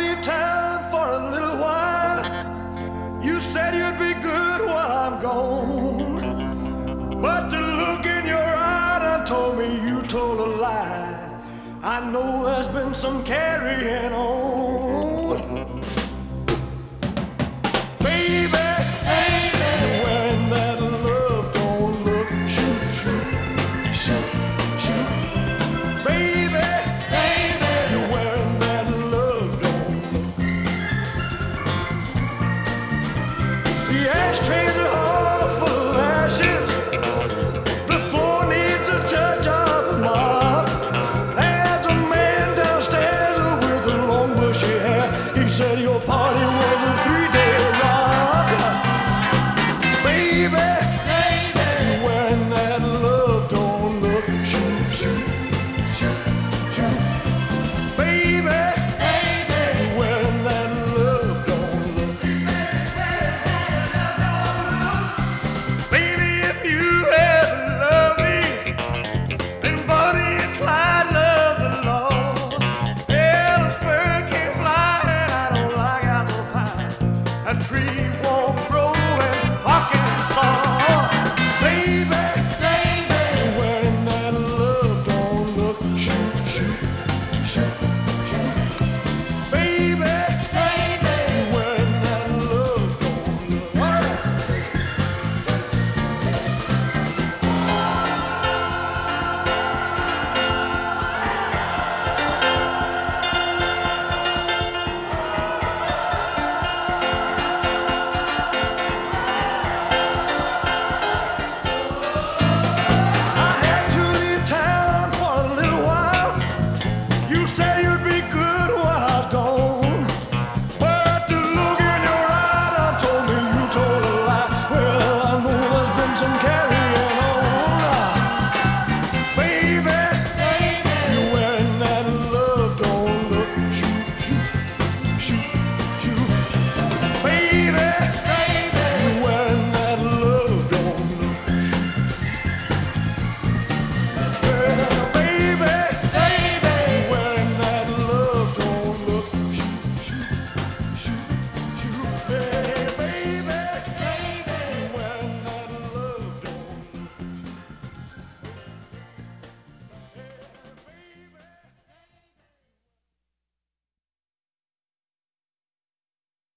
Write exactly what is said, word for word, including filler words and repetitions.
leave town for a little while. You said you'd be good while I'm gone, but the look in your eye done told me you told a lie. I know there's been some carrying on. Baby, baby, you're wearing that love don't look. Shoot, shoot, shoot, shoot. Baby, baby, you're wearing that love don't look. The ashtrays are all full of ashes. The floor needs a touch of a mop. There's a man downstairs with a long bushy hair. He said your party